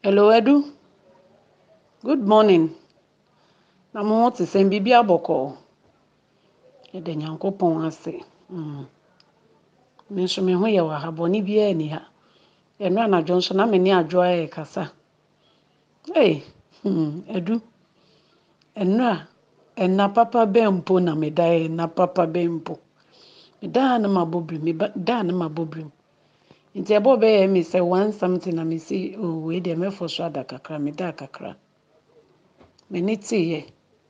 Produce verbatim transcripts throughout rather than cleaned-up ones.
Hello, Edu. Good morning. Na mo te sɛ bibi abɔkɔ. Ede Nyankopɔn ase. Mm. Me nso me ho yɛ wa habɔne bia ni ha. Enu anadwo nso na me ni adwo ayɛ kasa. Hey, hmm, Edu. Enu a ɛna papa bɛmpo na me da ɛna papa bɛmpo. Me da na mabobri, me da na mabobri. Nti ebo be yɛ me sɛ one something na me say oh we de me for so ada kakra, me da kakra. Me ni te ye.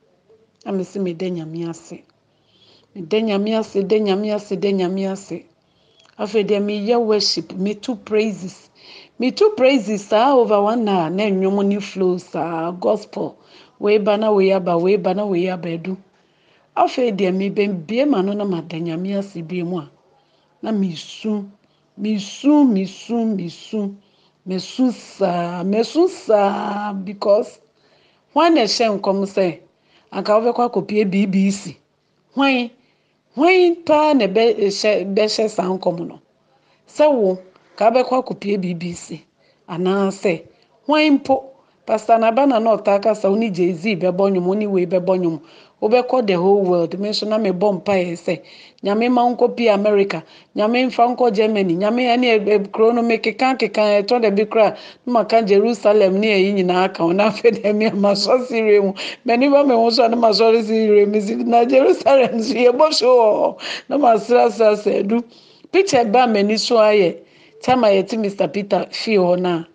Na me se me da Nyame ase. Me da Nyame ase, da Nyame ase, da Nyame ase. After them me ye worship, me two praises. Me two praises ah over one hour. Na nnwom ni flows ah gospel. We bana we aba, we bana we aba edu. After them me ben bie ma no na ma da Nyame ase bie mu a. Na me su, me su, me su, me su. Me su sa, me su sa because when e hye nkom say anka wo bekwa kopie B B C. When when pa na be hye be hye san nkom no. Se wo ka bekwa kopie B B C ana se when po pastor na ba na no taka sa oni Jay-Z be bonyum oni we be bonyum obekọ the whole world me so na me bom pa e se nyame ma nkopie America nyame mfa nkọ Germany nyame ane kro no make kan kekan e to de bi kra ma kan Jerusalem ne yi nyina aka na fe de me ma so sire mu mani ba me wo so na ma so sire me si na Jerusalem si e bo so na ma sra sra se du picture ba mani so aye tama ye ti Mister Peter fi ho na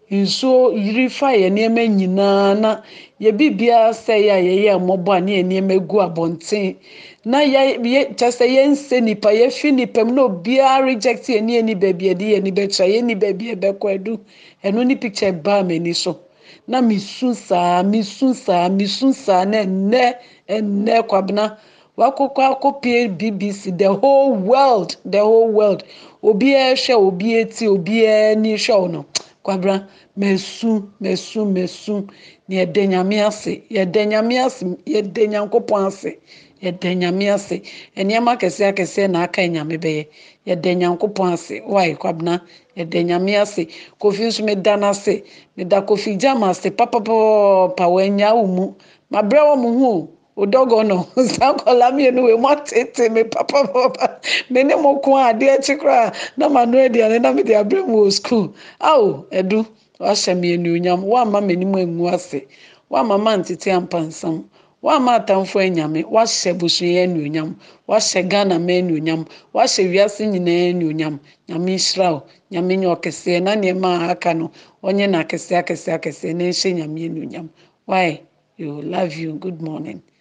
nso yiri fa ye niema nyina na ye bibia se ya ye ye mobo ani niema gu abonten na ye chese ye nse nipa ye fi nipa no bia reject ye ni ani ba bia de ye ni be cha ye ni ba bia be kwadu eno ni picture ba mani so na misu sa misu sa misu sa na ne enne kwabna wakokwa kopie B B C the whole world the whole world obi e hwe obi eti obi e ni hwe no kwabra mesu mesu mesu ni ede Nyame ase ye de Nyame ase ye de Nyankopon ase ye de Nyame ase eniema kese akese na aka Nyame beye ye de Nyankopon ase why kwabna ye de Nyame ase Kofi nso me da na ase me da Kofi jam ase papa pa wanya umu mabre wo mu hu odogo no sankola mi enu we motete me papa papa me ne mo ko ade chikra na manu ade ane na me de abrem wo school aw edu wa hye me enu nyam wa ma me ni mu engu ase wa ma ma ntete ampansam wa ma atamfo anyame wa hye busu ye enu nyam wa hye Ghana ma enu nyam wa hye wiase nyina enu nyam nyame israel nyame nyo kese na ne ma aka no onye na kese akese akese na hye nyame enu nyam why you love you good morning.